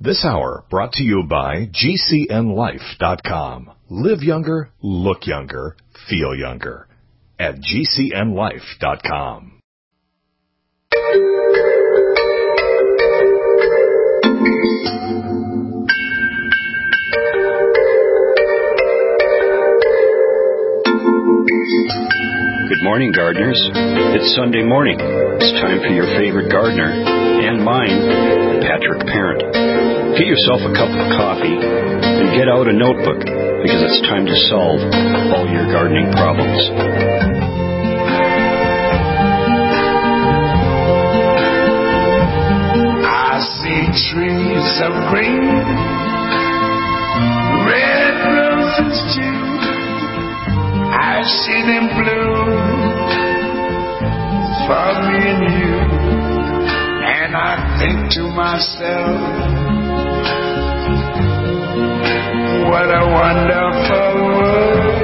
This hour brought to you by GCNLife.com. Live younger, look younger, feel younger at GCNLife.com. Good morning, gardeners. It's Sunday morning. It's time for your favorite gardener, and mine, Patrick Parent. Get yourself a cup of coffee and get out a notebook, because it's time to solve all your gardening problems. I see trees of green, red roses too. I see them bloom for me and you, and I think to myself, what a wonderful world.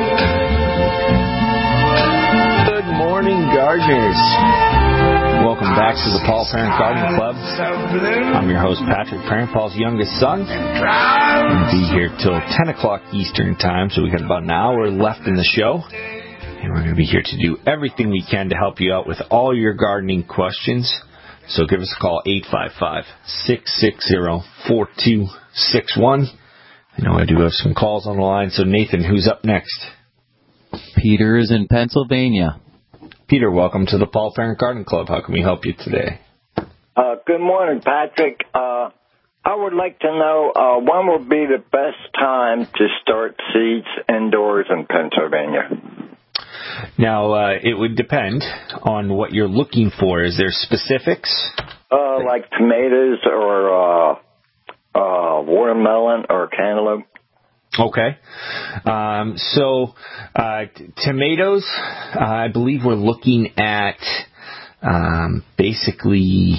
Good morning, gardeners. Welcome back to the Paul Parent Garden Club. I'm your host, Patrick Parent, Paul's youngest son. We'll be here till 10 o'clock Eastern Time, so we got about an hour left in the show. And we're going to be here to do everything we can to help you out with all your gardening questions. So give us a call, 855-660-4261. I know I do have some calls on the line. So, Nathan, who's up next? Peter is in Pennsylvania. Peter, welcome to the Paul Parent Garden Club. How can we help you today? Good morning, Patrick. I would like to know when would be the best time to start seeds indoors in Pennsylvania? Now, it would depend on what you're looking for. Is there specifics? Like tomatoes or watermelon or cantaloupe. Okay. Tomatoes, I believe we're looking at basically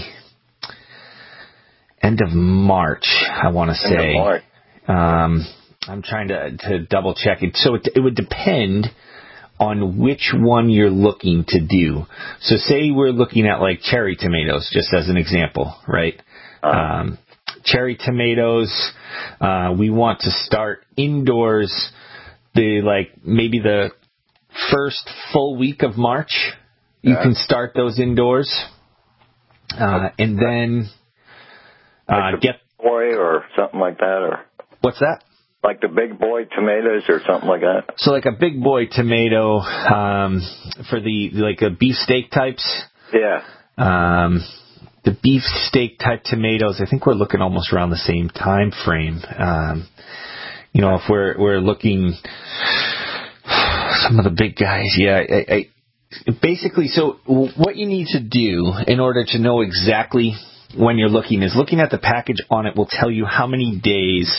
end of March, I want to say. End of March. I'm trying to double check it. So it would depend on which one you're looking to do. So say we're looking at like cherry tomatoes, just as an example, right? Cherry tomatoes, we want to start indoors maybe the first full week of March. You can start those indoors. And then get boy or something like that, or what's that? Like the big boy tomatoes or something like that. So like a big boy tomato for the beefsteak types. Yeah. The beefsteak type tomatoes, I think we're looking almost around the same time frame. If we're looking some of the big guys, basically, so what you need to do in order to know exactly when you're looking is looking at the package on it will tell you how many days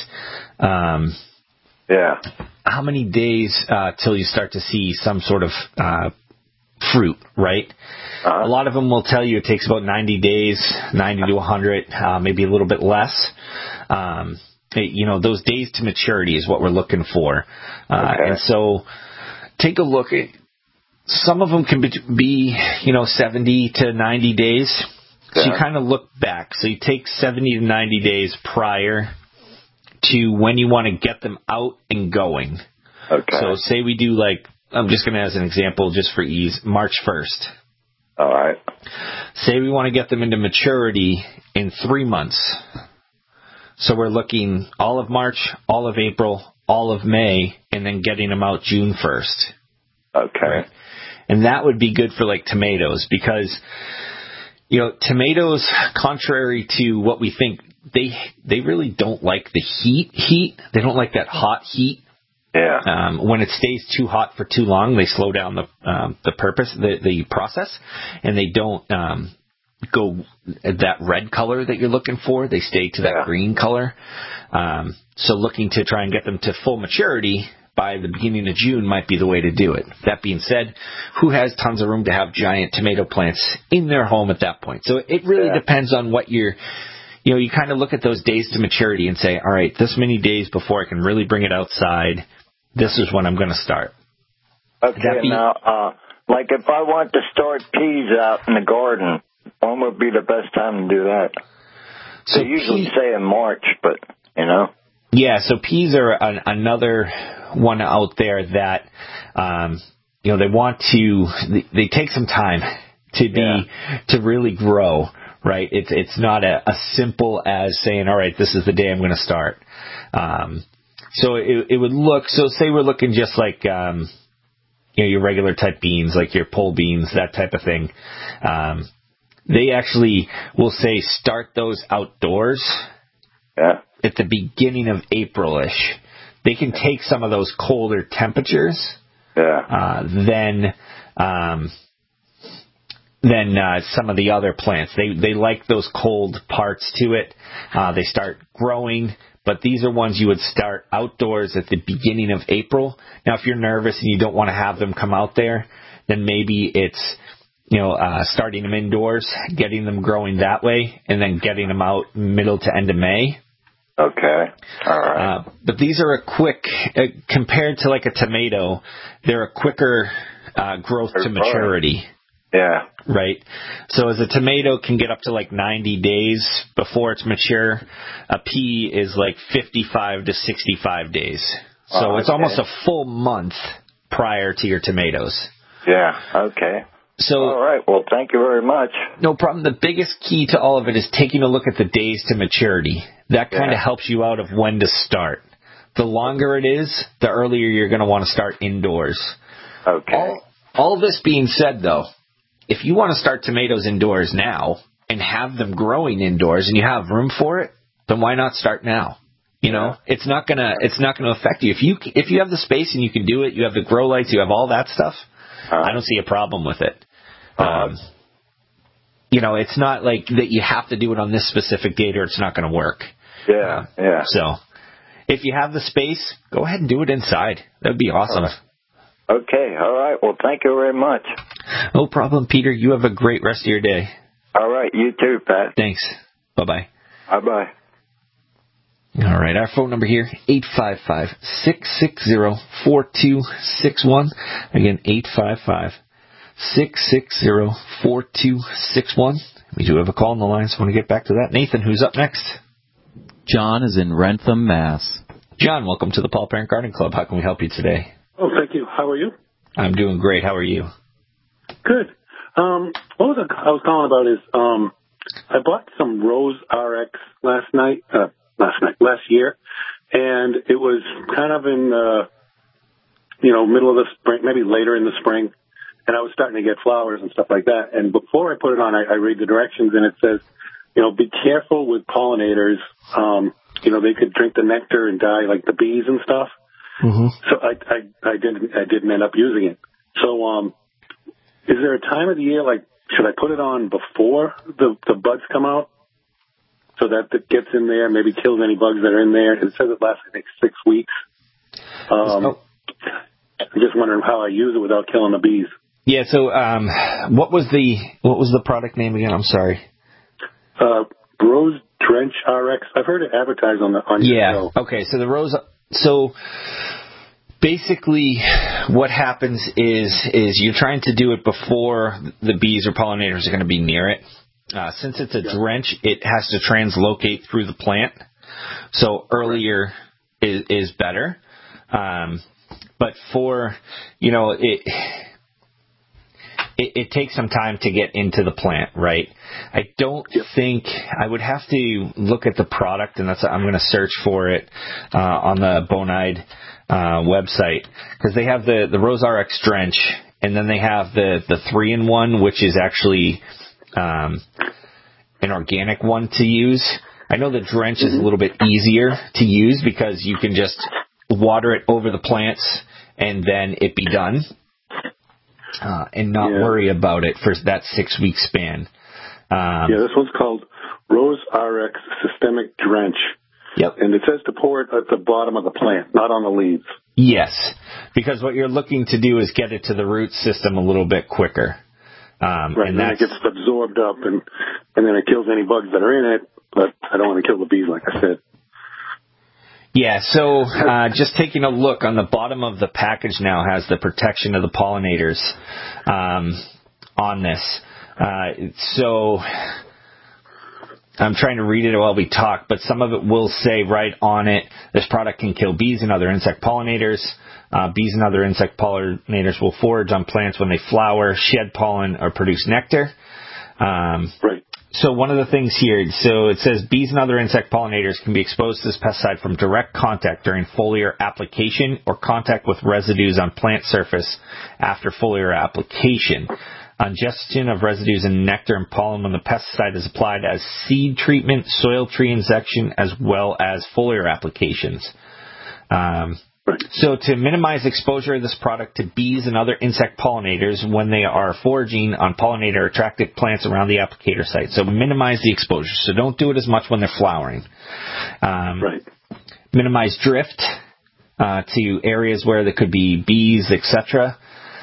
till you start to see some sort of fruit, right? A lot of them will tell you it takes about 90 days, 90 to 100, maybe a little bit less. Those days to maturity is what we're looking for. And so take a look at, some of them can be 70 to 90 days. So you kind of look back. So you take 70 to 90 days prior to when you want to get them out and going. Okay. So say we do I'm just going to, as an example, just for ease, March 1st. All right. Say we want to get them into maturity in 3 months. So we're looking all of March, all of April, all of May, and then getting them out June 1st. Okay. Right? And that would be good for tomatoes because, tomatoes, contrary to what we think, they really don't like the heat. They don't like that hot heat. Yeah. When it stays too hot for too long, they slow down the process, and they don't go that red color that you're looking for. They stay to that green color. So looking to try and get them to full maturity by the beginning of June might be the way to do it. That being said, who has tons of room to have giant tomato plants in their home at that point? So it really depends on what you kind of look at those days to maturity and say, all right, this many days before I can really bring it outside, this is when I'm going to start. Okay, now, if I want to start peas out in the garden, when would be the best time to do that? So they usually say in March, but, you know. Yeah, so peas are another one out there that, they want to, they take some time to really grow, right? It's not as simple as saying, all right, this is the day I'm going to start. So it would look, so say we're looking just like, your regular type beans, like your pole beans, that type of thing. They actually will say start those outdoors at the beginning of April-ish. They can take some of those colder temperatures than some of the other plants. They like those cold parts to it. They start growing, but these are ones you would start outdoors at the beginning of April. Now, if you're nervous and you don't want to have them come out there, then maybe it's starting them indoors, getting them growing that way, and then getting them out middle to end of May. Okay. All right. But these are a quick, compared to like a tomato, they're a quicker growth to maturity. Yeah. Right. So as a tomato can get up to like 90 days before it's mature, a pea is like 55 to 65 days. So it's almost a full month prior to your tomatoes. Yeah. Okay. So, all right. Well, thank you very much. No problem. The biggest key to all of it is taking a look at the days to maturity. That kind of helps you out of when to start. The longer it is, the earlier you're going to want to start indoors. Okay. All this being said, though, if you want to start tomatoes indoors now and have them growing indoors and you have room for it, then why not start now? It's not gonna affect you. If you have the space and you can do it, you have the grow lights, you have all that stuff. I don't see a problem with it. It's not like that you have to do it on this specific date or it's not going to work. Yeah. So, if you have the space, go ahead and do it inside. That would be awesome. Okay. All right. Well, thank you very much. No problem, Peter. You have a great rest of your day. All right. You too, Pat. Thanks. Bye-bye. Bye-bye. All right, our phone number here, 855-660-4261. Again, 855-660-4261. We do have a call on the line, so I want to get back to that. Nathan, who's up next? John is in Rentham, Mass. John, welcome to the Paul Parent Garden Club. How can we help you today? Oh, thank you. How are you? I'm doing great. How are you? Good. What I was calling about is I bought some Rose RX last year, and it was kind of in middle of the spring, maybe later in the spring, and I was starting to get flowers and stuff like that. And before I put it on, I read the directions, and it says, be careful with pollinators. They could drink the nectar and die, like the bees and stuff. Mm-hmm. So I didn't end up using it. So is there a time of the year, like, should I put it on before the buds come out so that it gets in there, maybe kills any bugs that are in there? It says it lasts, I think, 6 weeks. I'm just wondering how I use it without killing the bees. Yeah. So what was the product name again? I'm sorry. Rose Drench RX. I've heard it advertised on your show. Okay. So the Rose. So basically, what happens is you're trying to do it before the bees or pollinators are going to be near it. Since it's a drench, it has to translocate through the plant. So earlier is better. But for, it takes some time to get into the plant, right? I don't think I would have to look at the product, and I'm going to search for it on the Bonide website, because they have the Rose RX Drench, and then they have the 3-in-1, which is actually an organic one to use. I know the Drench is a little bit easier to use because you can just water it over the plants and then it be done. And not worry about it for that 6-week span. This one's called Rose RX Systemic Drench. Yep. And it says to pour it at the bottom of the plant, not on the leaves. Yes, because what you're looking to do is get it to the root system a little bit quicker. Right, and then it gets absorbed up, and then it kills any bugs that are in it, but I don't want to kill the bees, like I said. Yeah, so just taking a look on the bottom of the package now has the protection of the pollinators on this. So I'm trying to read it while we talk, but some of it will say right on it, this product can kill bees and other insect pollinators. Bees and other insect pollinators will forage on plants when they flower, shed pollen, or produce nectar. Right. So one of the things here, so it says bees and other insect pollinators can be exposed to this pesticide from direct contact during foliar application or contact with residues on plant surface after foliar application. Ingestion of residues in nectar and pollen when the pesticide is applied as seed treatment, soil tree injection, as well as foliar applications. So to minimize exposure of this product to bees and other insect pollinators when they are foraging on pollinator-attracted plants around the applicator site. So minimize the exposure. So don't do it as much when they're flowering. Minimize drift to areas where there could be bees, etc.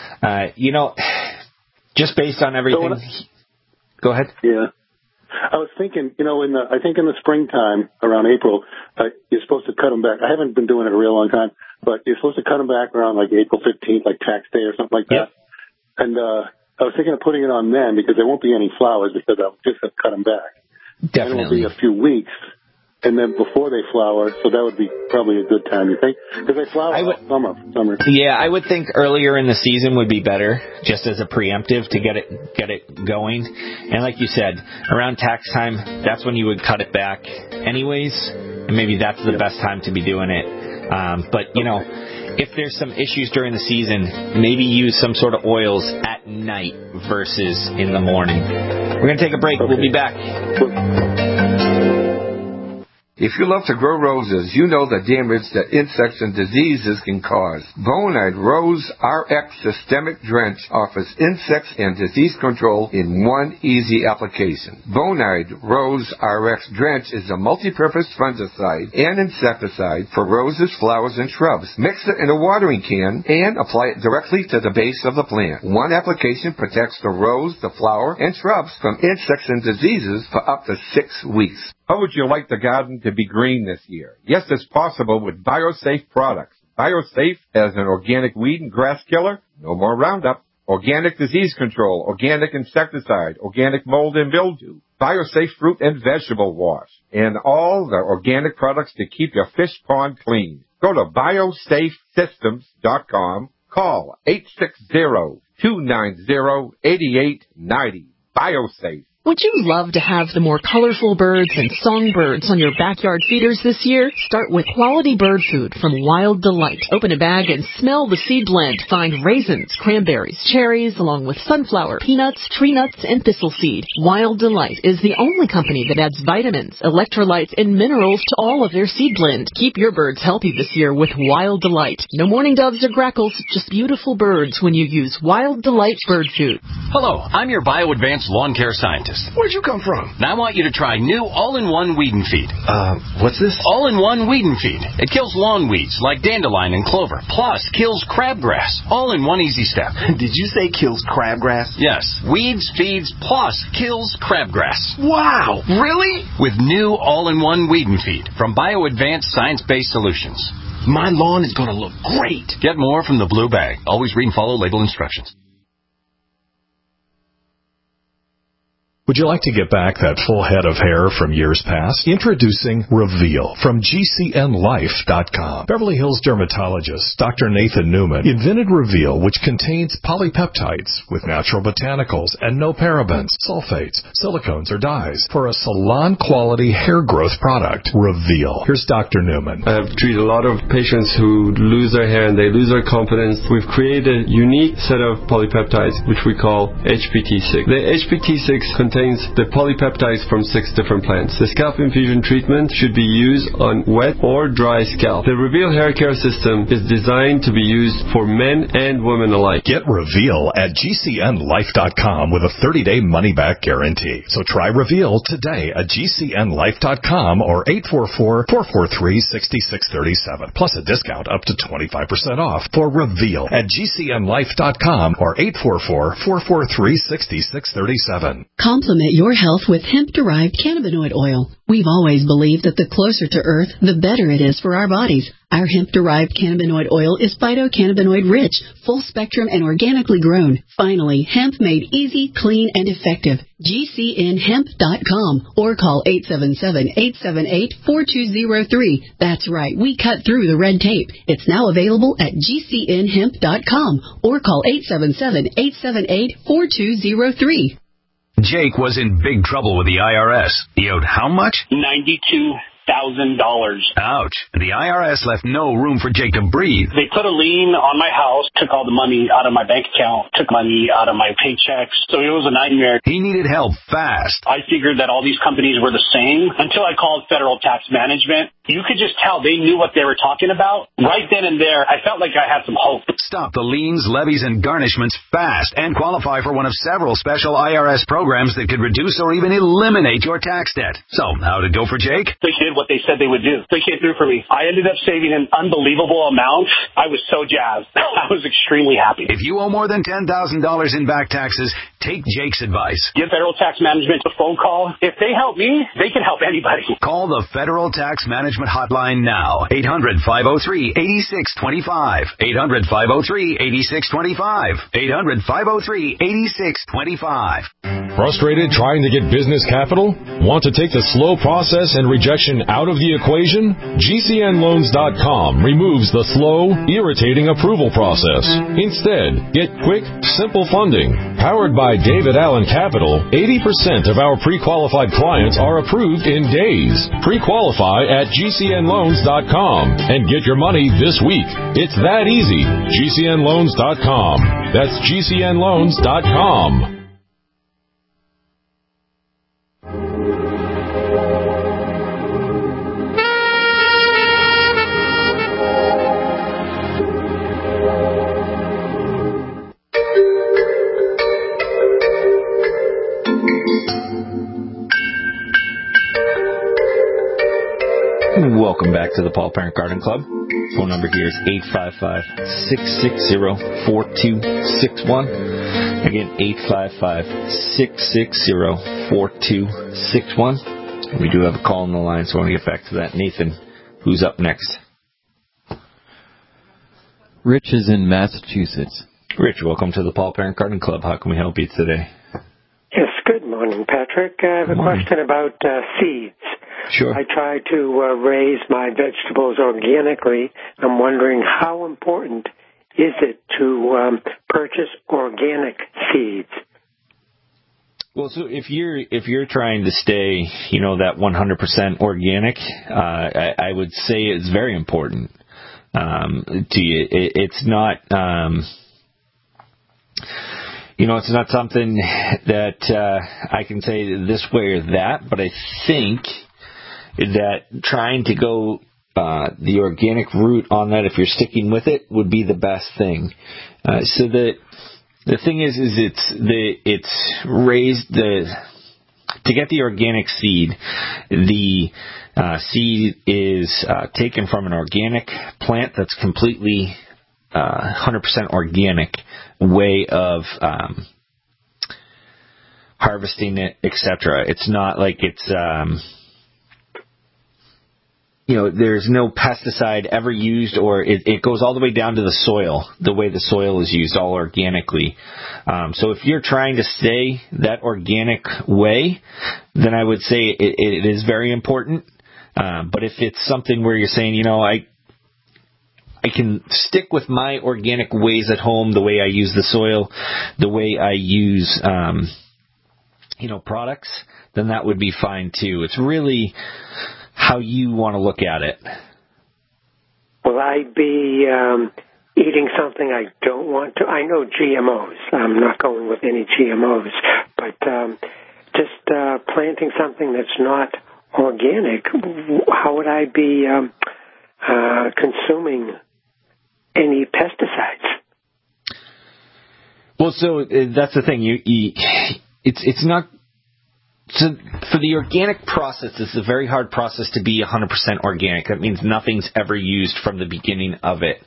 Just based on everything. Go ahead. Yeah. I was thinking, I think in the springtime, around April, you're supposed to cut them back. I haven't been doing it a real long time, but you're supposed to cut them back around like April 15th, like tax day or something like that. Yep. And I was thinking of putting it on then because there won't be any flowers because I'll just have cut them back. Definitely. And it'll be a few weeks. And then before they flower, so that would be probably a good time, you think? Because they flower summer. Yeah, I would think earlier in the season would be better, just as a preemptive to get it going. And like you said, around tax time, that's when you would cut it back anyways, and maybe that's the best time to be doing it. But, if there's some issues during the season, maybe use some sort of oils at night versus in the morning. We're going to take a break. Okay. We'll be back. If you love to grow roses, you know the damage that insects and diseases can cause. Bonide Rose RX Systemic Drench offers insects and disease control in one easy application. Bonide Rose RX Drench is a multi-purpose fungicide and insecticide for roses, flowers, and shrubs. Mix it in a watering can and apply it directly to the base of the plant. One application protects the rose, the flower, and shrubs from insects and diseases for up to 6 weeks. How would you like the garden to be green this year? Yes, it's possible with BioSafe products. BioSafe has an organic weed and grass killer, no more Roundup, organic disease control, organic insecticide, organic mold and mildew, BioSafe fruit and vegetable wash, and all the organic products to keep your fish pond clean. Go to biosafesystems.com. Call 860-290-8890. BioSafe. Would you love to have the more colorful birds and songbirds on your backyard feeders this year? Start with quality bird food from Wild Delight. Open a bag and smell the seed blend. Find raisins, cranberries, cherries, along with sunflower, peanuts, tree nuts, and thistle seed. Wild Delight is the only company that adds vitamins, electrolytes, and minerals to all of their seed blend. Keep your birds healthy this year with Wild Delight. No mourning doves or grackles, just beautiful birds when you use Wild Delight bird food. Hello, I'm your BioAdvanced lawn care scientist. Where'd you come from? Now I want you to try new all-in-one weed and feed. What's this? All-in-one weed and feed. It kills lawn weeds like dandelion and clover, plus kills crabgrass, all in one easy step. Did you say kills crabgrass? Yes. Weeds, feeds, plus kills crabgrass. Wow! Really? With new all-in-one weed and feed from BioAdvanced Science-Based Solutions. My lawn is going to look great. Get more from the blue bag. Always read and follow label instructions. Would you like to get back that full head of hair from years past? Introducing Reveal from GCNLife.com. Beverly Hills dermatologist Dr. Nathan Newman invented Reveal, which contains polypeptides with natural botanicals and no parabens, sulfates, silicones, or dyes for a salon-quality hair growth product. Reveal. Here's Dr. Newman. I've treated a lot of patients who lose their hair and they lose their confidence. We've created a unique set of polypeptides, which we call HPT6. The HPT6 contains the polypeptides from 6 different plants. The scalp infusion treatment should be used on wet or dry scalp. The Reveal hair care system is designed to be used for men and women alike. Get Reveal at GCNLife.com with a 30-day money-back guarantee. So try Reveal today at GCNLife.com or 844-443-6637. Plus a discount up to 25% off for Reveal at GCNLife.com or 844-443-6637. Supplement your health with hemp-derived cannabinoid oil. We've always believed that the closer to Earth, the better it is for our bodies. Our hemp-derived cannabinoid oil is phytocannabinoid-rich, full-spectrum, and organically grown. Finally, hemp made easy, clean, and effective. GCNhemp.com or call 877-878-4203. That's right, we cut through the red tape. It's now available at GCNhemp.com or call 877-878-4203. Jake was in big trouble with the IRS. He owed how much? $92,000. Ouch. The IRS left no room for Jake to breathe. They put a lien on my house, took all the money out of my bank account, took money out of my paychecks. So it was a nightmare. He needed help fast. I figured that all these companies were the same until I called Federal Tax Management. You could just tell they knew what they were talking about. Right then and there, I felt like I had some hope. Stop the liens, levies, and garnishments fast and qualify for one of several special IRS programs that could reduce or even eliminate your tax debt. So, how'd it go for Jake? They did what they said they would do. They came through for me. I ended up saving an unbelievable amount. I was so jazzed. I was extremely happy. If you owe more than $10,000 in back taxes, take Jake's advice. Give Federal Tax Management a phone call. If they help me, they can help anybody. Call the Federal Tax Management hotline now. 800-503-8625. 800-503-8625. 800-503-8625. Frustrated trying to get business capital? Want to take the slow process and rejection out of the equation? GCNloans.com removes the slow, irritating approval process. Instead, get quick, simple funding. Powered by David Allen Capital, 80% of our pre-qualified clients are approved in days. Pre-qualify at GCNloans.com and get your money this week. It's that easy. GCNloans.com. That's GCNloans.com. Welcome back to the Paul Parent Garden Club. Phone number here is 855-660-4261. Again, 855-660-4261. We do have a call on the line, so I want to get back to that. Nathan, who's up next? Rich is in Massachusetts. Rich, welcome to the Paul Parent Garden Club. How can we help you today? Yes, good morning, Patrick. I have a question about seeds. Sure. I try to raise my vegetables organically. I'm wondering how important is it to purchase organic seeds? Well, so if you're trying to stay, that 100% organic, I would say it's very important to you. It's not, it's not something that I can say this way or that, but I think that trying to go the organic route on that, if you're sticking with it, would be the best thing. So the thing is it's raised to get the organic seed. The seed is taken from an organic plant that's completely 100% organic way of harvesting it, etc. It's not like it's there's no pesticide ever used, or it goes all the way down to the soil, the way the soil is used, all organically. So if you're trying to stay that organic way, then I would say it is very important. But if it's something where you're saying, I can stick with my organic ways at home, the way I use the soil, the way I use, products, then that would be fine too. It's really how you want to look at it. Will I be eating something I don't want to? I know GMOs. I'm not going with any GMOs, but just planting something that's not organic, how would I be consuming any pesticides? Well, so that's the thing. It's not. So for the organic process, it's a very hard process to be 100% organic. That means nothing's ever used from the beginning of it.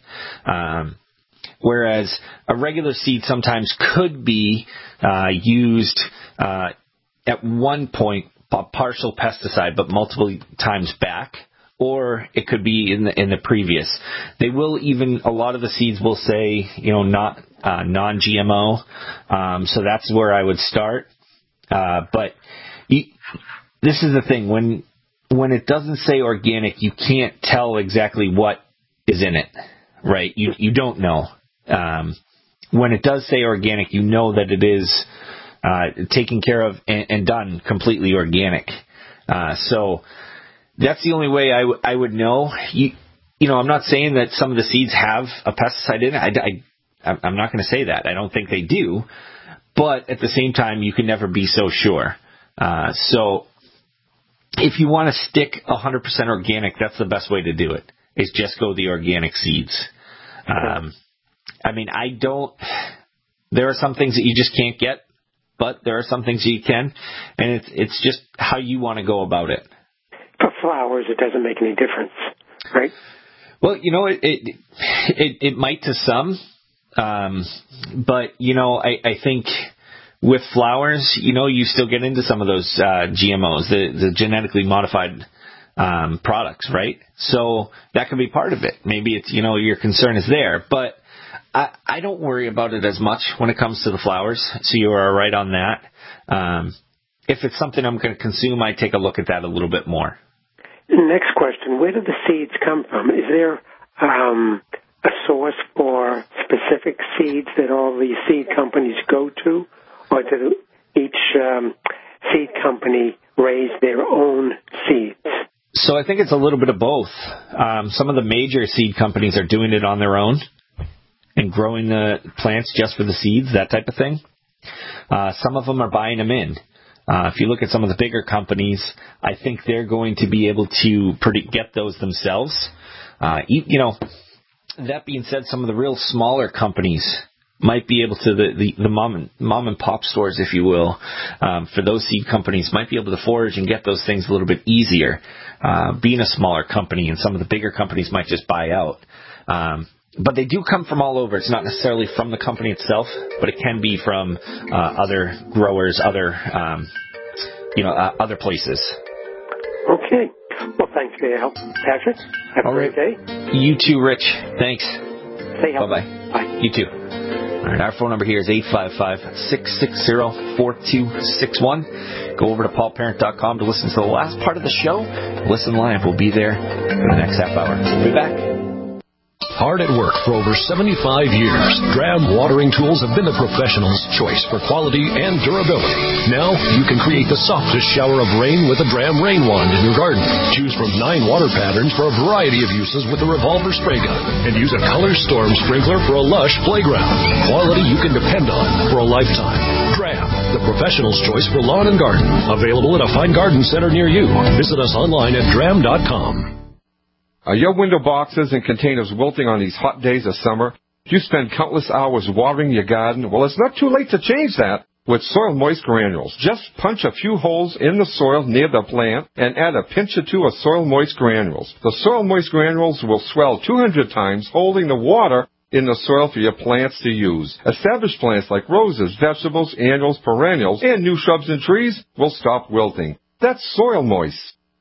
Whereas a regular seed sometimes could be used at one point a partial pesticide, but multiple times back, or it could be in the previous. They will even, a lot of the seeds will say, not non-GMO. So that's where I would start. But this is the thing, when it doesn't say organic, you can't tell exactly what is in it, right? You don't know. When it does say organic, you know that it is taken care of and done completely organic. So that's the only way I would know. I'm not saying that some of the seeds have a pesticide in it. I'm not going to say that. I don't think they do. But at the same time, you can never be so sure. So if you want to stick 100% organic, that's the best way to do it, is just go the organic seeds. There are some things that you just can't get, but there are some things that you can, and it's just how you want to go about it. For flowers, it doesn't make any difference, right? Well, it might to some, but, I think with flowers, you still get into some of those GMOs, the genetically modified products, right? So that could be part of it. Maybe it's, your concern is there, but I don't worry about it as much when it comes to the flowers, so you are right on that. If it's something I'm going to consume, I take a look at that a little bit more. Next question, where do the seeds come from? Is there a source for specific seeds that all these seed companies go to, or do each seed company raise their own seeds? So I think it's a little bit of both. Some of the major seed companies are doing it on their own and growing the plants just for the seeds, that type of thing. Some of them are buying them in. If you look at some of the bigger companies, I think they're going to be able to get those themselves. That being said, some of the real smaller companies might be able to, the mom and pop stores, if you will, for those seed companies might be able to forage and get those things a little bit easier, being a smaller company, and some of the bigger companies might just buy out. But they do come from all over. It's not necessarily from the company itself, but it can be from other growers, other places. Okay. Well, thanks for your help, Patrick. Have a great day. You too, Rich. Thanks. Stay healthy. Bye-bye. Bye. You too. All right, our phone number here is 855-660-4261. Go over to paulparent.com to listen to the last part of the show. Listen live. We'll be there for the next half hour. We'll be back. Hard at work for over 75 years, Dram Watering Tools have been the professional's choice for quality and durability. Now, you can create the softest shower of rain with a Dram Rain Wand in your garden. Choose from 9 water patterns for a variety of uses with the revolver spray gun. And use a Color Storm sprinkler for a lush playground. Quality you can depend on for a lifetime. Dram, the professional's choice for lawn and garden. Available at a fine garden center near you. Visit us online at dram.com. Are your window boxes and containers wilting on these hot days of summer? Do you spend countless hours watering your garden? Well, it's not too late to change that with Soil Moist Granules. Just punch a few holes in the soil near the plant and add a pinch or two of Soil Moist Granules. The Soil Moist Granules will swell 200 times, holding the water in the soil for your plants to use. Established plants like roses, vegetables, annuals, perennials, and new shrubs and trees will stop wilting. That's Soil Moist.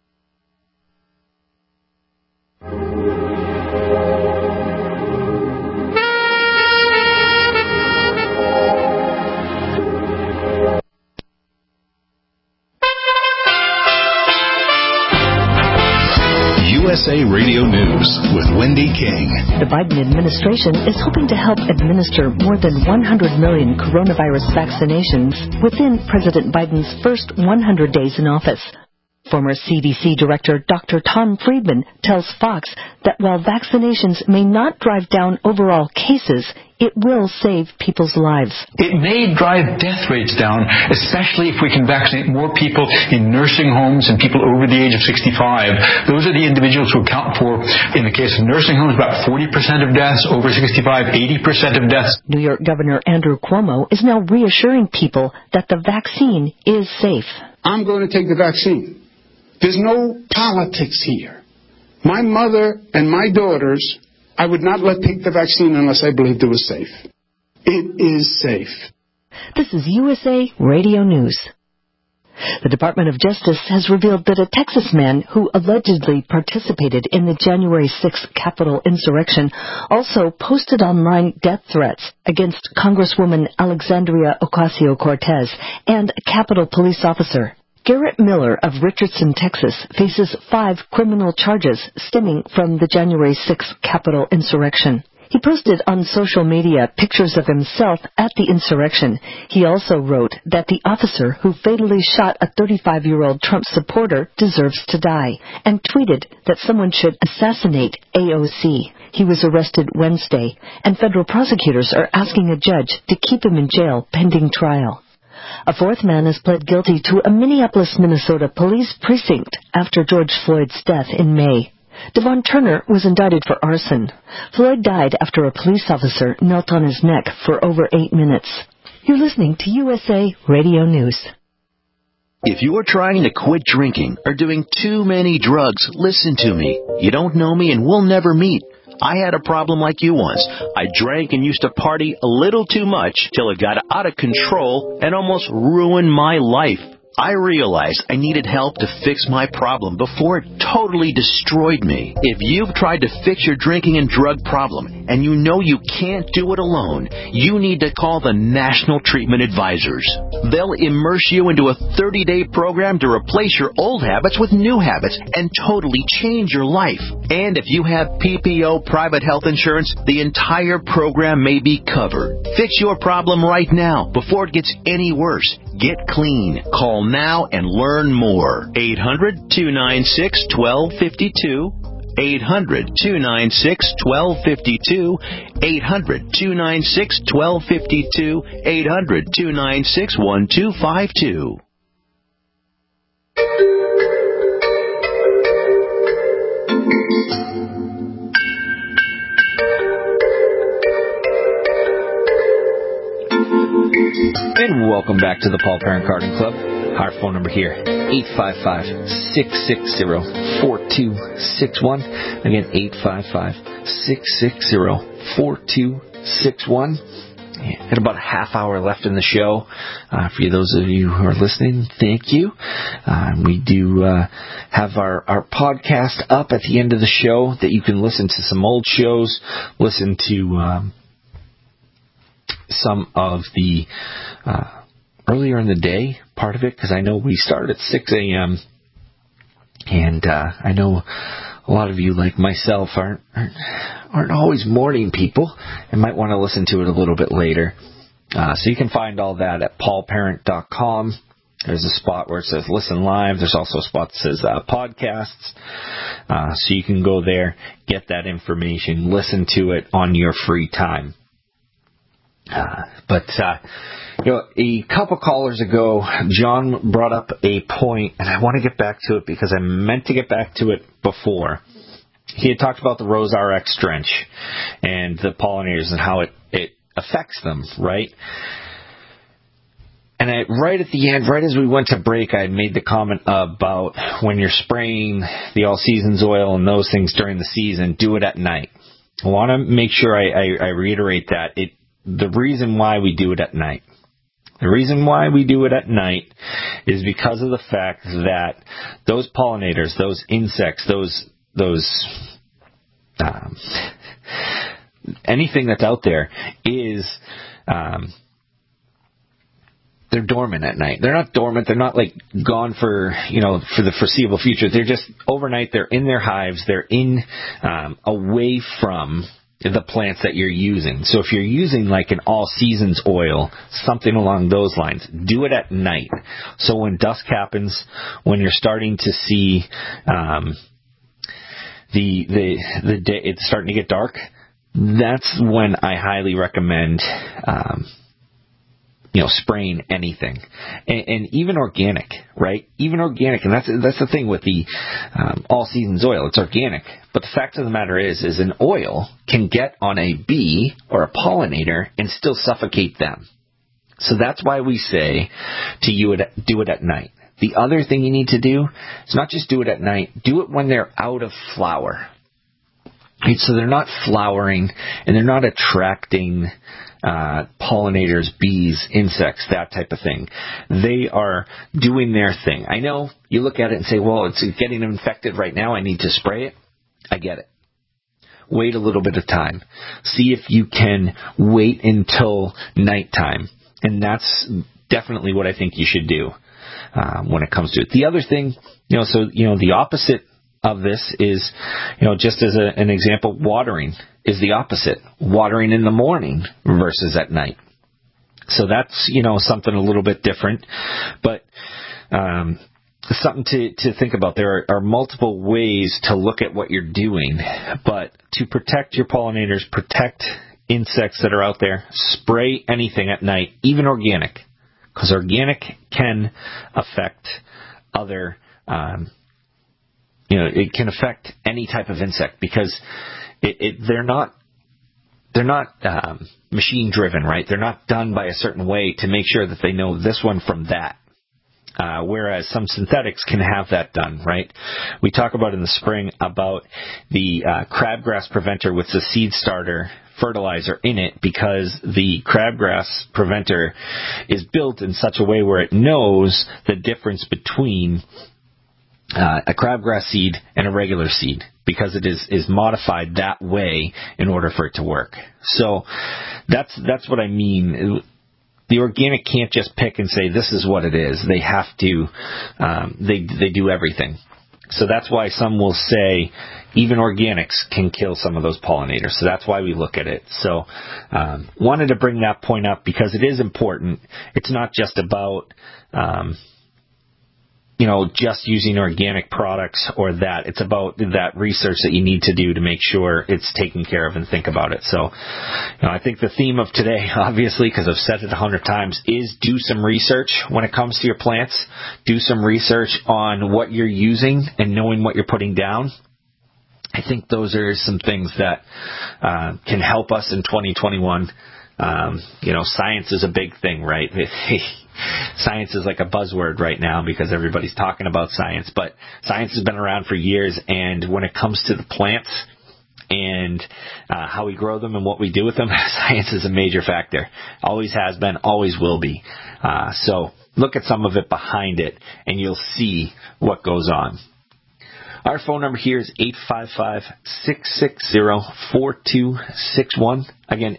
USA Radio News with Wendy King. The Biden administration is hoping to help administer more than 100 million coronavirus vaccinations within President Biden's first 100 days in office. Former CDC Director Dr. Tom Friedman tells Fox that while vaccinations may not drive down overall cases, it will save people's lives. It may drive death rates down, especially if we can vaccinate more people in nursing homes and people over the age of 65. Those are the individuals who account for, in the case of nursing homes, about 40% of deaths, over 65, 80% of deaths. New York Governor Andrew Cuomo is now reassuring people that the vaccine is safe. I'm going to take the vaccine. There's no politics here. My mother and my daughters, I would not let take the vaccine unless I believed it was safe. It is safe. This is USA Radio News. The Department of Justice has revealed that a Texas man who allegedly participated in the January 6th Capitol insurrection also posted online death threats against Congresswoman Alexandria Ocasio-Cortez and a Capitol police officer. Garrett Miller of Richardson, Texas, faces 5 criminal charges stemming from the January 6th Capitol insurrection. He posted on social media pictures of himself at the insurrection. He also wrote that the officer who fatally shot a 35-year-old Trump supporter deserves to die, and tweeted that someone should assassinate AOC. He was arrested Wednesday, and federal prosecutors are asking a judge to keep him in jail pending trial. A 4th man has pled guilty to a Minneapolis, Minnesota police precinct after George Floyd's death in May. Devon Turner was indicted for arson. Floyd died after a police officer knelt on his neck for over 8 minutes. You're listening to USA Radio News. If you are trying to quit drinking or doing too many drugs, listen to me. You don't know me and we'll never meet. I had a problem like you once. I drank and used to party a little too much till it got out of control and almost ruined my life. I realized I needed help to fix my problem before it totally destroyed me. If you've tried to fix your drinking and drug problem and you know you can't do it alone, you need to call the National Treatment Advisors. They'll immerse you into a 30-day program to replace your old habits with new habits and totally change your life. And if you have PPO private health insurance, the entire program may be covered. Fix your problem right now before it gets any worse. Get clean. Call now and learn more. 800-296-1252. 800-296-1252. 800-296-1252. 800-296-1252. And welcome back to the Paul Parent Garden Club. Our phone number here, 855-660-4261. Again, 855-660-4261. Got about a half hour left in the show. For those of you who are listening, thank you. We do have our podcast up at the end of the show that you can listen to some old shows, listen to some of the earlier in the day part of it, because I know we start at 6 a.m. and I know a lot of you, like myself, aren't always morning people and might want to listen to it a little bit later. So you can find all that at paulparent.com. There's a spot where it says listen live. There's also a spot that says podcasts. So you can go there, get that information, listen to it on your free time. A couple callers ago, John brought up a point, and I want to get back to it because I meant to get back to it before. He had talked about the Rose RX drench and the pollinators and how it affects them, right? And right at the end, right as we went to break, I made the comment about when you're spraying the All Seasons oil and those things during the season, do it at night. I want to make sure I reiterate that. The reason why we do it at night. The reason why we do it at night is because of the fact that those pollinators, those insects, those anything that's out there is they're dormant at night. They're not dormant. They're not like gone for the foreseeable future. They're just overnight. They're in their hives. They're in away from the plants that you're using. So if you're using like an all seasons oil, something along those lines, do it at night. So when dusk happens, when you're starting to see the day, it's starting to get dark, that's when I highly recommend spraying anything, and even organic, right? Even organic, and that's the thing with the all seasons oil. It's organic, but the fact of the matter is an oil can get on a bee or a pollinator and still suffocate them. So that's why we say to do it at night. The other thing you need to do is not just do it at night. Do it when they're out of flower. So they're not flowering, and they're not attracting pollinators, bees, insects, that type of thing. They are doing their thing. I know you look at it and say, well, it's getting infected right now, I need to spray it. I get it. Wait a little bit of time. See if you can wait until nighttime. And that's definitely what I think you should do when it comes to it. The other thing, the opposite of this is, just as an example, watering is the opposite. Watering in the morning versus at night. So that's, something a little bit different, but something to think about. There are multiple ways to look at what you're doing, but to protect your pollinators, protect insects that are out there, spray anything at night, even organic, because organic can affect other it can affect any type of insect because they're not machine driven, right? They're not done by a certain way to make sure that they know this one from that. Whereas some synthetics can have that done, right? We talk about in the spring about the crabgrass preventer with the seed starter fertilizer in it, because the crabgrass preventer is built in such a way where it knows the difference between a crabgrass seed and a regular seed, because it is modified that way in order for it to work. So that's what I mean. The organic can't just pick and say this is what it is. They have to they do everything. So that's why some will say even organics can kill some of those pollinators. So that's why we look at it. So wanted to bring that point up because it is important. It's not just about just using organic products or that. It's about that research that you need to do to make sure it's taken care of and think about it. So, I think the theme of today, obviously, because I've said it 100 times, is do some research when it comes to your plants. Do some research on what you're using and knowing what you're putting down. I think those are some things that can help us in 2021. Science is a big thing, right? Science is like a buzzword right now because everybody's talking about science, but science has been around for years, and when it comes to the plants and how we grow them and what we do with them, science is a major factor. Always has been, always will be. So look at some of it behind it, and you'll see what goes on. Our phone number here is 855-660-4261. Again,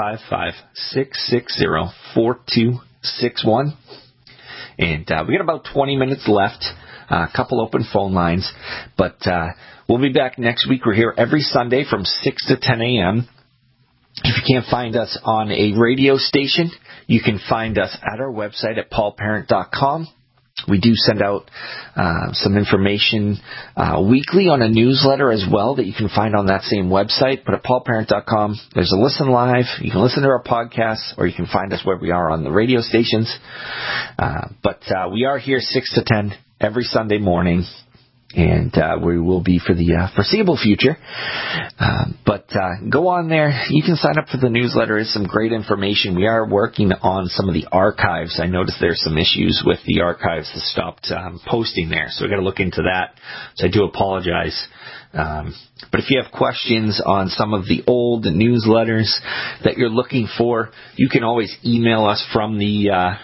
855-660-4261. And we got about 20 minutes left, a couple open phone lines. But we'll be back next week. We're here every Sunday from 6 to 10 a.m. If you can't find us on a radio station, you can find us at our website at paulparent.com. We do send out some information weekly on a newsletter as well that you can find on that same website. But at paulparent.com, there's a listen live. You can listen to our podcasts, or you can find us where we are on the radio stations. But we are here 6 to 10 every Sunday morning. And we will be for the foreseeable future. But go on there. You can sign up for the newsletter. It's some great information. We are working on some of the archives. I noticed there's some issues with the archives that stopped posting there. So we've got to look into that. So I do apologize. But if you have questions on some of the old newsletters that you're looking for, you can always email us from the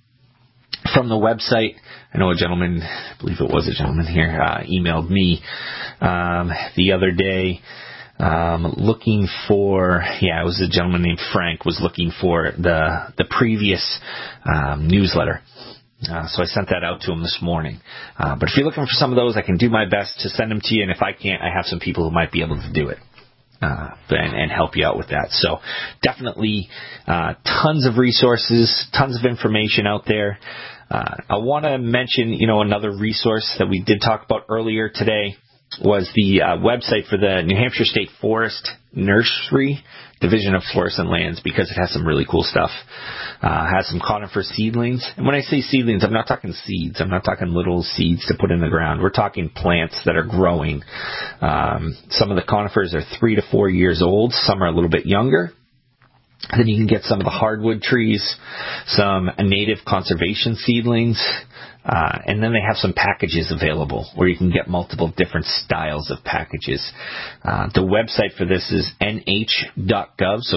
website. I know a gentleman, I believe it was a gentleman here, emailed me the other day looking for, it was a gentleman named Frank, was looking for the previous newsletter. So I sent that out to him this morning. But if you're looking for some of those, I can do my best to send them to you. And if I can't, I have some people who might be able to do it. And help you out with that. So definitely tons of resources, tons of information out there. I want to mention, another resource that we did talk about earlier today was the website for the New Hampshire State Forest Nursery Division of Forests and Lands, because it has some really cool stuff. Has some conifer seedlings. And when I say seedlings, I'm not talking seeds. I'm not talking little seeds to put in the ground. We're talking plants that are growing. Some of the conifers are 3 to 4 years old. Some are a little bit younger. Then you can get some of the hardwood trees, some native conservation seedlings, and then they have some packages available where you can get multiple different styles of packages. The website for this is nh.gov, so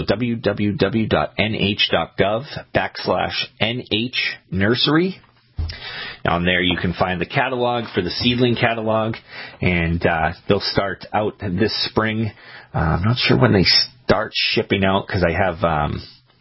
www.nh.gov/NH-nursery. On there you can find the catalog for the seedling catalog, and they'll start out this spring. I'm not sure when they start shipping out because I have an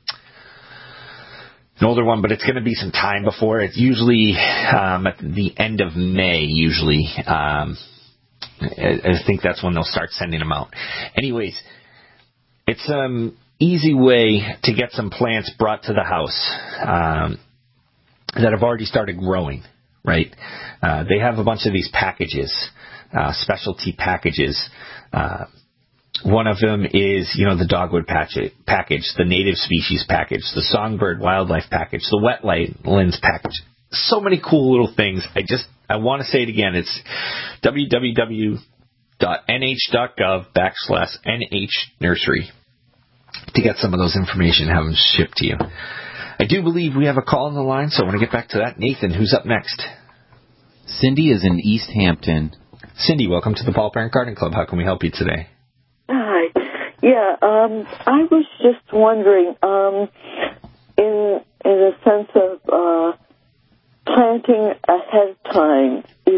older one, but it's going to be some time before. It's usually at the end of May, usually. I think that's when they'll start sending them out. Anyways, it's an easy way to get some plants brought to the house that have already started growing, right? They have a bunch of these packages, specialty packages. One of them is, the dogwood package, the native species package, the songbird wildlife package, the wetlands package. So many cool little things. I want to say it again. It's www.nh.gov/NH-nursery to get some of those information and have them shipped to you. I do believe we have a call on the line, so I want to get back to that. Nathan, who's up next? Cindy is in East Hampton. Cindy, welcome to the Paul Parent Garden Club. How can we help you today? Hi. Yeah, I was just wondering, in a sense of planting ahead of time,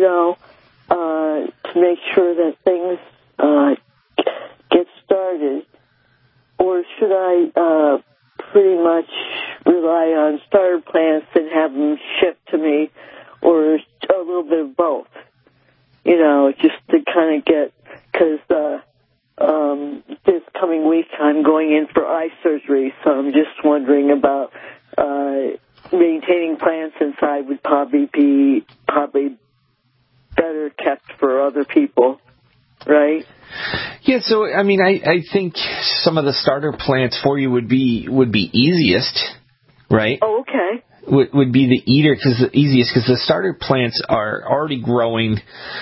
to make sure that things get started, or should I pretty much rely on starter plants and have them shipped to me, or a little bit of both? Just to kind of get, because this coming week I'm going in for eye surgery, so I'm just wondering about maintaining plants inside would probably be better kept for other people, right? Yeah, so I think some of the starter plants for you would be easiest, right? Oh, okay. Would be the easiest because the starter plants are already growing.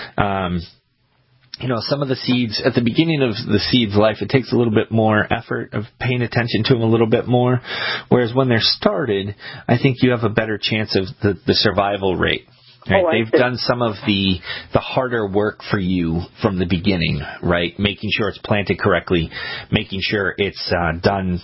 Some of the seeds at the beginning of the seed's life, it takes a little bit more effort of paying attention to them a little bit more. Whereas when they're started, I think you have a better chance of the survival rate. Right? They've done some of the harder work for you from the beginning, right? Making sure it's planted correctly, making sure it's done.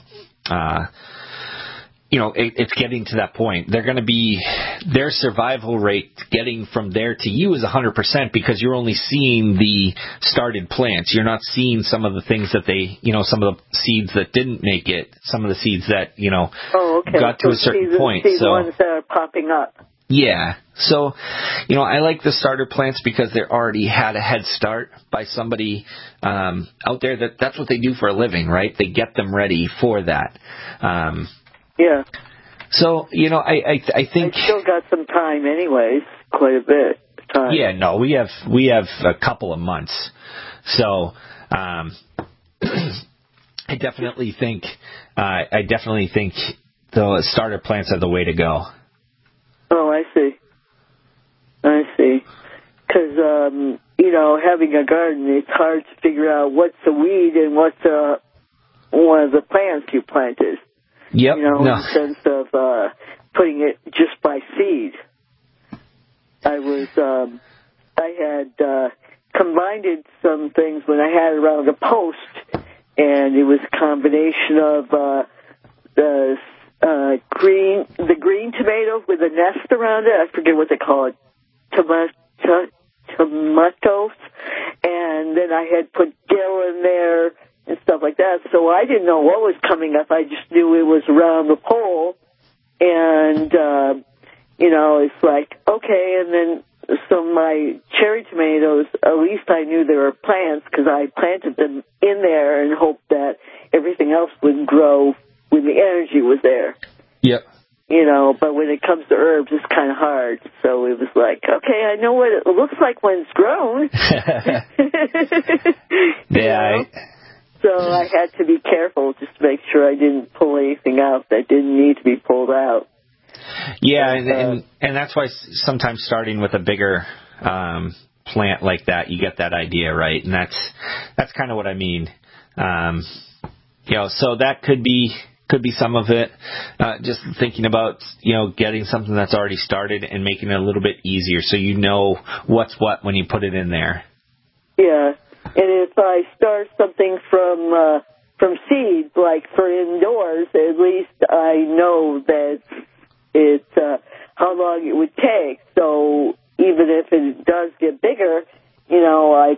It's getting to that point. They're going to be, their survival rate getting from there to you is 100% because you're only seeing the started plants. You're not seeing some of the things that some of the seeds that didn't make it, some of the seeds that, got to a certain point. The ones that are popping up. Yeah. So, I like the starter plants because they already had a head start by somebody out there that's what they do for a living, right? They get them ready for that. Yeah. So, I think I still got some time anyways, quite a bit of time. Yeah, no, we have a couple of months. So, I definitely think the starter plants are the way to go. Oh, I see. Because, having a garden, it's hard to figure out what's a weed and what's one of the plants you planted. Yep. In the sense of putting it just by seed. I had combined some things when I had it around a post, and it was a combination of the green tomato with a nest around it. I forget what they call it. Tomatoes. And then I had put dill in there and stuff like that. So I didn't know what was coming up. I just knew it was around the pole. And, it's like, okay. And then, so my cherry tomatoes, at least I knew they were plants because I planted them in there and hoped that everything else would grow when the energy was there. Yep. But when it comes to herbs, it's kind of hard. So it was like, okay, I know what it looks like when it's grown. Yeah. So I had to be careful just to make sure I didn't pull anything out that didn't need to be pulled out. Yeah, and that's why sometimes starting with a bigger plant like that, you get that idea, right? And that's kind of what I mean. So that could be Could be some of it. Just thinking about, getting something that's already started and making it a little bit easier so you know what's what when you put it in there. Yeah. And if I start something from seed, like for indoors, at least I know that it's how long it would take. So even if it does get bigger, I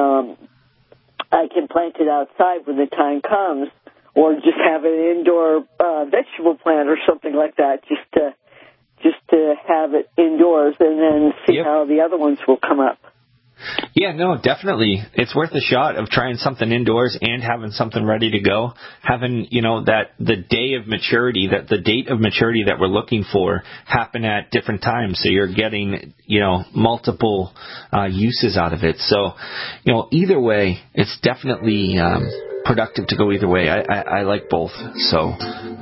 can plant it outside when the time comes, or just have an indoor vegetable plant or something like that, just to have it indoors and then see how the other ones will come up. Yeah, no, definitely. It's worth a shot of trying something indoors and having something ready to go. Having, that the day of maturity, that the date of maturity that we're looking for happen at different times. So you're getting, multiple uses out of it. So, either way, it's definitely productive to go either way. I like both. So,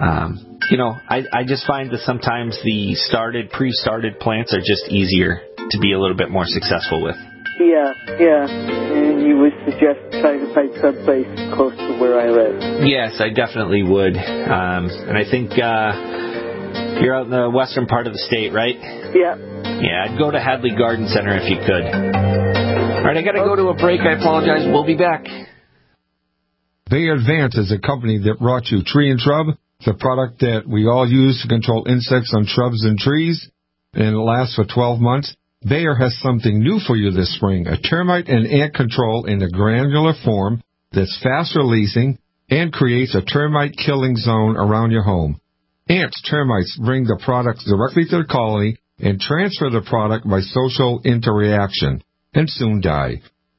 I just find that sometimes the pre-started plants are just easier to be a little bit more successful with. Yeah. And you would suggest trying to find someplace close to where I live? Yes, I definitely would. And I think you're out in the western part of the state, right? Yeah. Yeah, I'd go to Hadley Garden Center if you could. All right, I got to go to a break. I apologize. We'll be back. Bayer Advance is a company that brought you Tree and Shrub, the product that we all use to control insects on shrubs and trees, and it lasts for 12 months. Bayer has something new for you this spring, a termite and ant control in a granular form that's fast releasing and creates a termite killing zone around your home. Ants, termites bring the product directly to the colony and transfer the product by social interaction and soon die.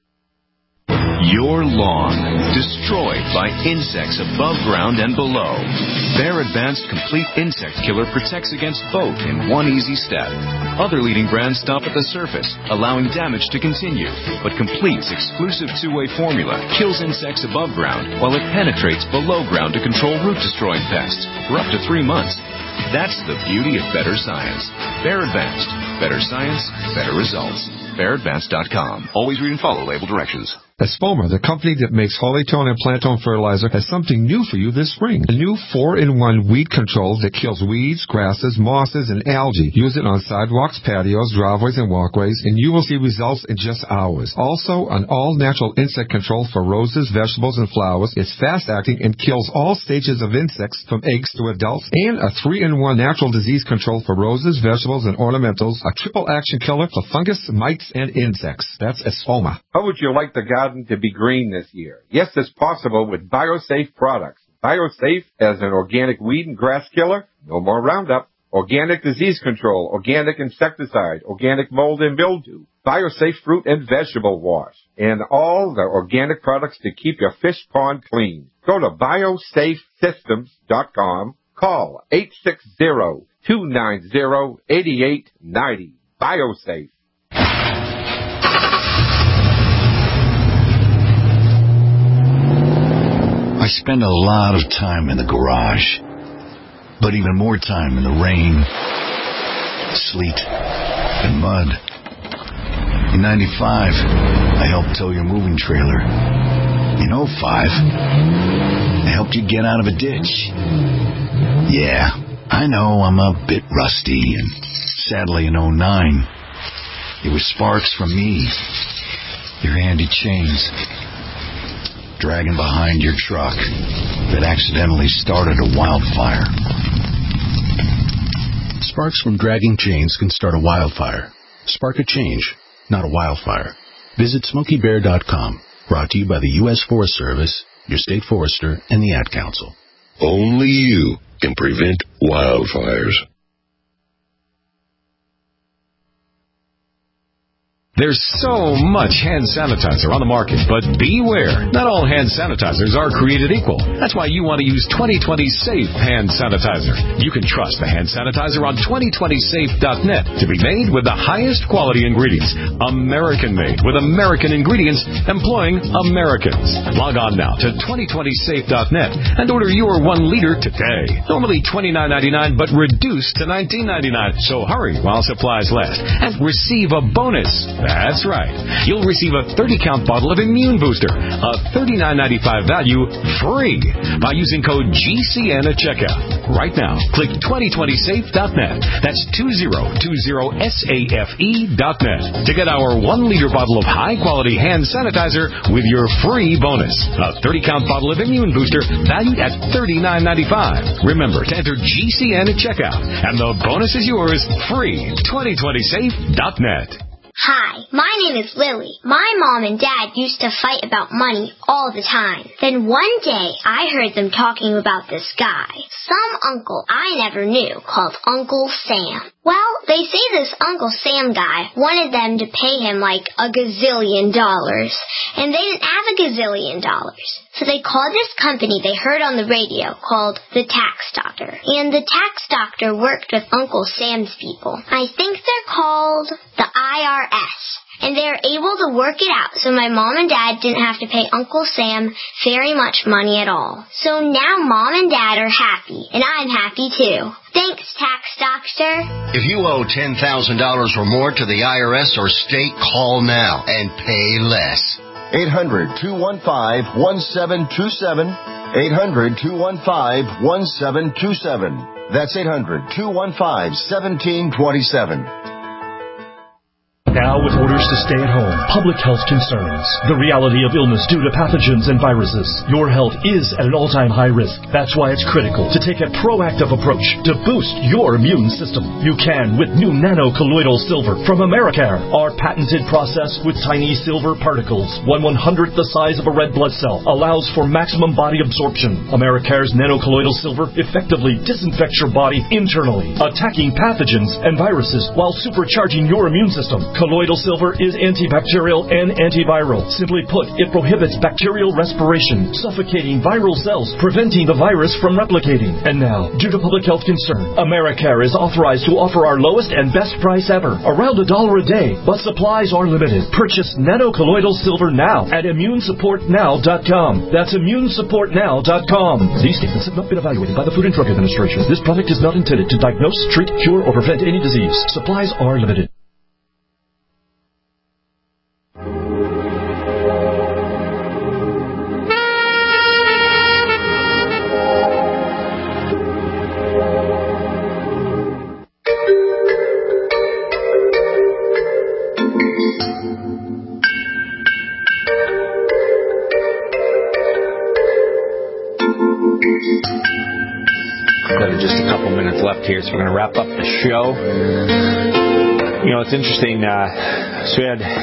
Your lawn, destroyed by insects above ground and below. Bayer Advanced Complete Insect Killer protects against both in one easy step. Other leading brands stop at the surface, allowing damage to continue. But Complete's exclusive two-way formula kills insects above ground while it penetrates below ground to control root-destroying pests for up to 3 months. That's the beauty of better science. Bayer Advanced. Better science, better results. BayerAdvanced.com. Always read and follow label directions. Espoma, the company that makes Hollytone and Plantone fertilizer, has something new for you this spring. A new 4-in-1 weed control that kills weeds, grasses, mosses, and algae. Use it on sidewalks, patios, driveways, and walkways, and you will see results in just hours. Also, an all-natural insect control for roses, vegetables, and flowers. It's fast-acting and kills all stages of insects from eggs to adults. And a 3-in-1 natural disease control for roses, vegetables, and ornamentals. A triple-action killer for fungus, mites, and insects. That's Espoma. How would you like the garden to be green this year? Yes, it's possible with BioSafe products. BioSafe as an organic weed and grass killer, no more Roundup, organic disease control, organic insecticide, organic mold and mildew, BioSafe fruit and vegetable wash, and all the organic products to keep your fish pond clean. Go to biosafesystems.com. Call 860-290-8890. BioSafe. I spend a lot of time in the garage, but even more time in the rain, sleet, and mud. In 95, I helped tow your moving trailer. In 05, I helped you get out of a ditch. Yeah, I know I'm a bit rusty, and sadly in 09, it was sparks from me, your handy chains, dragging behind your truck that accidentally started a wildfire. Sparks from dragging chains can start a wildfire. Spark a change, not a wildfire. Visit SmokeyBear.com. Brought to you by the U.S. Forest Service, your state forester, and the Ad Council. Only you can prevent wildfires. There's so much hand sanitizer on the market, but beware. Not all hand sanitizers are created equal. That's why you want to use 2020 Safe Hand Sanitizer. You can trust the hand sanitizer on 2020safe.net to be made with the highest quality ingredients. American-made with American ingredients employing Americans. Log on now to 2020safe.net and order your 1 liter today. Normally $29.99, but reduced to $19.99. So hurry while supplies last and receive a bonus. That's right. You'll receive a 30-count bottle of Immune Booster, a $39.95 value, free by using code GCN at checkout. Right now, click 2020safe.net. That's 2020safe.net to get our 1-liter bottle of high-quality hand sanitizer with your free bonus. A 30-count bottle of Immune Booster valued at $39.95. Remember to enter GCN at checkout, and the bonus is yours free. 2020safe.net. Hi, my name is Lily. My mom and dad used to fight about money all the time. Then one day, I heard them talking about this guy, some uncle I never knew, called Uncle Sam. Well, they say this Uncle Sam guy wanted them to pay him like $1 gazillion, and they didn't have $1 gazillion. So they called this company they heard on the radio called the Tax Doctor. And the Tax Doctor worked with Uncle Sam's people. I think they're called the IRS. And they were able to work it out so my mom and dad didn't have to pay Uncle Sam very much money at all. So now mom and dad are happy, and I'm happy too. Thanks, Tax Doctor. If you owe $10,000 or more to the IRS or state, call now and pay less. 800-215-1727. 800-215-1727. That's 800-215-1727. Now with orders to stay at home, public health concerns, the reality of illness due to pathogens and viruses. Your health is at an all-time high risk. That's why it's critical to take a proactive approach to boost your immune system. You can with new nano-colloidal silver from Americare. Our patented process with tiny silver particles, 1/100th the size of a red blood cell, allows for maximum body absorption. Americare's nano-colloidal silver effectively disinfects your body internally, attacking pathogens and viruses while supercharging your immune system. Colloidal silver is antibacterial and antiviral. Simply put, it prohibits bacterial respiration, suffocating viral cells, preventing the virus from replicating. And now, due to public health concern, Americare is authorized to offer our lowest and best price ever, around $1 a day, but supplies are limited. Purchase nano-colloidal silver now at ImmuneSupportNow.com. That's ImmuneSupportNow.com. These statements have not been evaluated by the Food and Drug Administration. This product is not intended to diagnose, treat, cure, or prevent any disease. Supplies are limited. Just a couple minutes left here, so we're going to wrap up the show. You know, it's interesting. So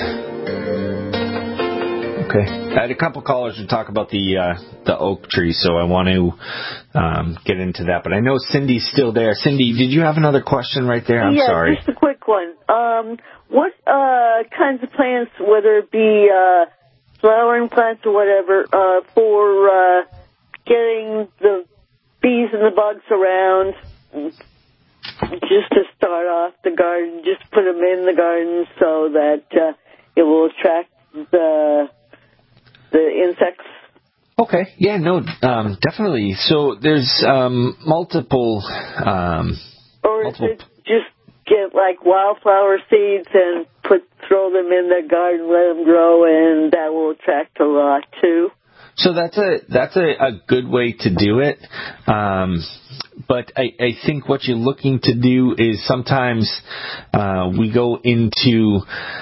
I had a couple callers to talk about the oak tree, so I want to get into that. But I know Cindy's still there. Cindy, did you have another question right there? I'm sorry. Just a quick one. What kinds of plants, whether it be flowering plants or whatever, for getting the bees and the bugs around, just to start off the garden, just put them in the garden so that it will attract the insects? Okay, yeah, no, definitely. So there's multiple... or is it just get like wildflower seeds and throw them in the garden, let them grow, and that will attract a lot too? So that's a good way to do it. But I think what you're looking to do is sometimes we go into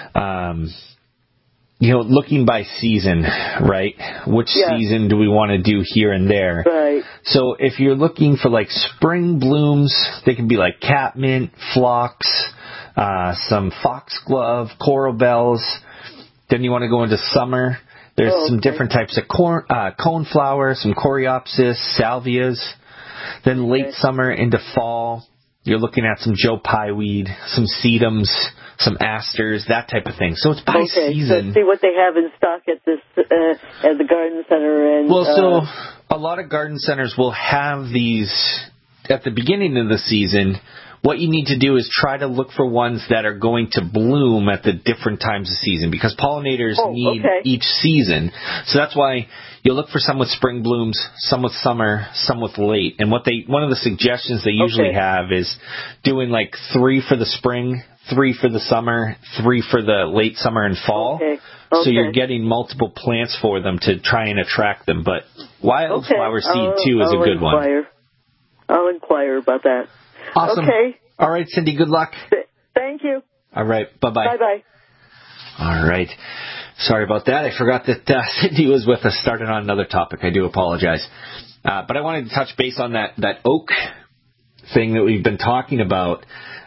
looking by season, right? Which season do we want to do here and there? Right. So if you're looking for like spring blooms, they can be like catmint, phlox, some foxglove, coral bells. Then you want to go into summer. There's some different types of coneflower, some coreopsis, salvias. Then late summer into fall, you're looking at some Joe Pye weed, some sedums, some asters, that type of thing. So it's by season. So see what they have in stock at the garden center. And so a lot of garden centers will have these at the beginning of the season. What you need to do is try to look for ones that are going to bloom at the different times of season, because pollinators need each season. So that's why you'll look for some with spring blooms, some with summer, some with late. And one of the suggestions they usually have is doing like 3 for the spring, 3 for the summer, 3 for the late summer and fall. Okay. So you're getting multiple plants for them to try and attract them. But wildflower seed, too, is a good one. I'll inquire about that. Awesome. Okay. All right, Cindy, good luck. Thank you. All right, bye-bye. Bye-bye. All right. Sorry about that. I forgot that Cindy was with us, started on another topic. I do apologize. But I wanted to touch base on that oak thing that we've been talking about.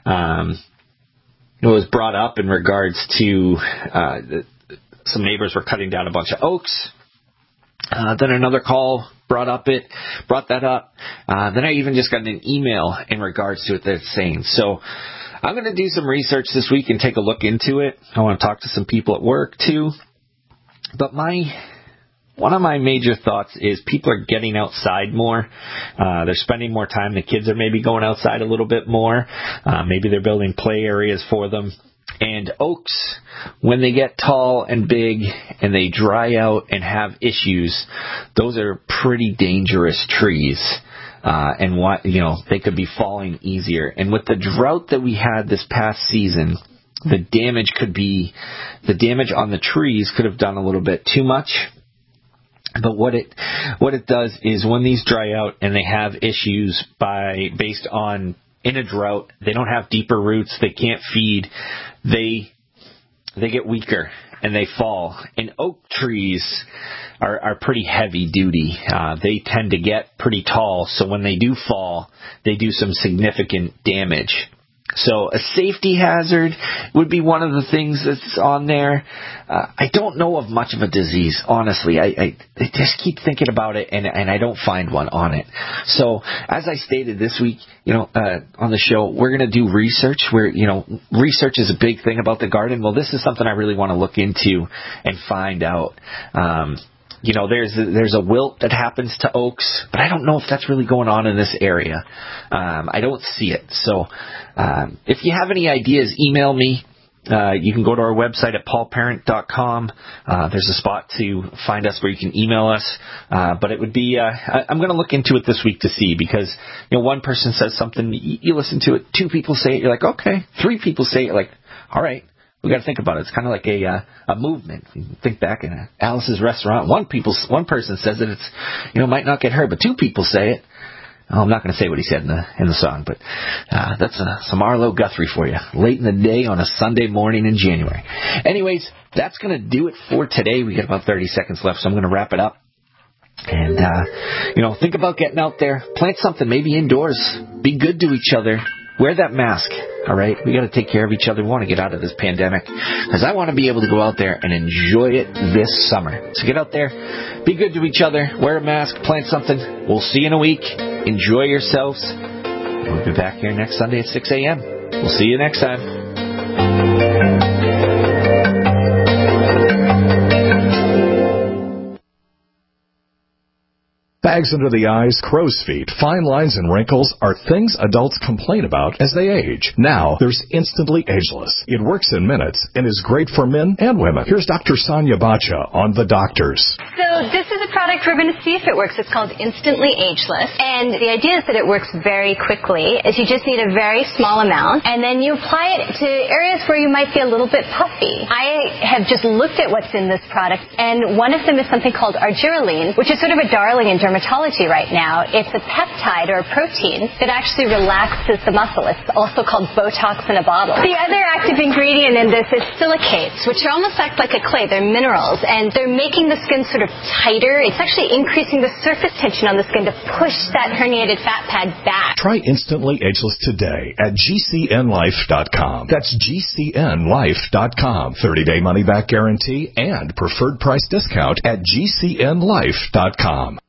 It was brought up in regards to some neighbors were cutting down a bunch of oaks. Then another call brought that up. Then I even just got an email in regards to it that's saying. So I'm going to do some research this week and take a look into it. I want to talk to some people at work too. But one of my major thoughts is people are getting outside more. They're spending more time. The kids are maybe going outside a little bit more. Maybe they're building play areas for them. And oaks, when they get tall and big and they dry out and have issues, those are pretty dangerous trees. And they could be falling easier. And with the drought that we had this past season, the damage on the trees could have done a little bit too much. But what it does is when these dry out and they have issues based on in a drought, they don't have deeper roots, they can't feed, they get weaker and they fall. And oak trees are pretty heavy duty. They tend to get pretty tall, so when they do fall, they do some significant damage. So a safety hazard would be one of the things that's on there. I don't know of much of a disease, honestly. I just keep thinking about it, and I don't find one on it. So as I stated this week, on the show, we're going to do research. Research is a big thing about the garden. Well, this is something I really want to look into and find out. There's a wilt that happens to oaks, but I don't know if that's really going on in this area. I don't see it. So if you have any ideas, email me. You can go to our website at paulparent.com. There's a spot to find us where you can email us. But it would be, I'm going to look into it this week to see, because, one person says something, you listen to it, 2 people say it, you're like, okay. 3 people say it, you're like, all right. We got to think about it. It's kind of like a movement. You think back in Alice's Restaurant. One person says that it's might not get heard, but 2 people say it. Oh, I'm not going to say what he said in the song, but that's some Arlo Guthrie for you. Late in the day on a Sunday morning in January. Anyways, that's going to do it for today. We got about 30 seconds left, so I'm going to wrap it up. And think about getting out there, plant something, maybe indoors. Be good to each other. Wear that mask, all right? We got to take care of each other. We want to get out of this pandemic, because I want to be able to go out there and enjoy it this summer. So get out there, be good to each other, wear a mask, plant something. We'll see you in a week. Enjoy yourselves. We'll be back here next Sunday at 6 a.m. We'll see you next time. Bags under the eyes, crow's feet, fine lines, and wrinkles are things adults complain about as they age. Now, there's Instantly Ageless. It works in minutes and is great for men and women. Here's Dr. Sonia Bacha on The Doctors. So this is a product we're going to see if it works. It's called Instantly Ageless. And the idea is that it works very quickly. Is you just need a very small amount, and then you apply it to areas where you might be a little bit puffy. I have just looked at what's in this product, and one of them is something called argireline, which is sort of a darling in dermatology right now. It's a peptide or a protein that actually relaxes the muscle. It's also called Botox in a bottle. The other active ingredient in this is silicates, which are almost act like a clay. They're minerals, and they're making the skin sort of tighter. It's actually increasing the surface tension on the skin to push that herniated fat pad back. Try Instantly Ageless today at GCNlife.com. That's GCNlife.com. 30-day money-back guarantee and preferred price discount at GCNlife.com.